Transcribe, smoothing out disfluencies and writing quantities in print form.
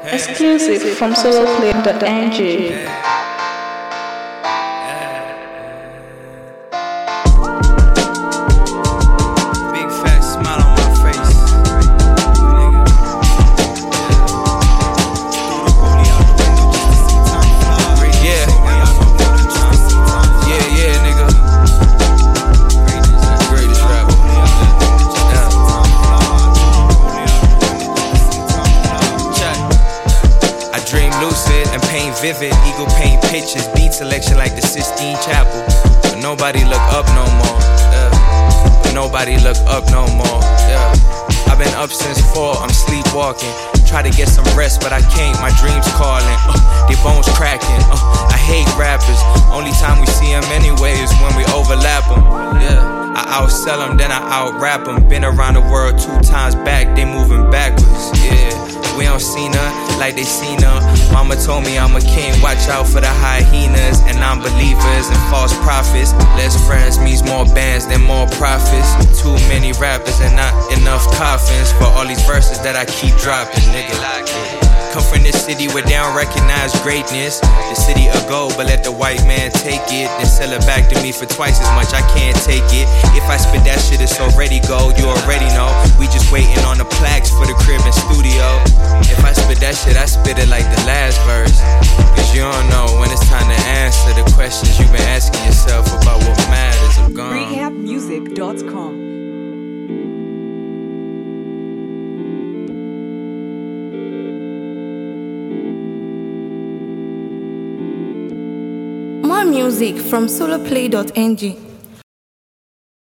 Exclusive from soloplay.ng. Vivid, eagle paint pictures, beat selection like the Sistine Chapel. But nobody look up no more. But nobody look up no more. I've been up since 4, I'm sleepwalking. Try to get some rest, but I can't. My dreams calling. They bones cracking. I hate rappers. Only time we see them anyway is when we overlap them. I outsell them, then I out-rap them. Been around the world 2 times back, they moving backwards. We don't see none like they seen her. Mama told me I'm a king, watch out for the hyenas and non-believers and false prophets. Less friends means more bands than more profits. Too many rappers and not enough coffins for all these verses that I keep dropping, nigga. Come from this city where they don't recognize greatness. The city of gold, but let the white man take it. Then sell it back to me for twice as much, I can't take it. If I spit that shit, it's already gold, you already know. We just waiting on the plaques for the crib and studio. If I spit that shit, I spit it like the last verse. Cause you don't know when it's time to answer the questions you've been asking yourself about what matters. I'm gone. Rehabmusic.com. More music from soloplay.ng.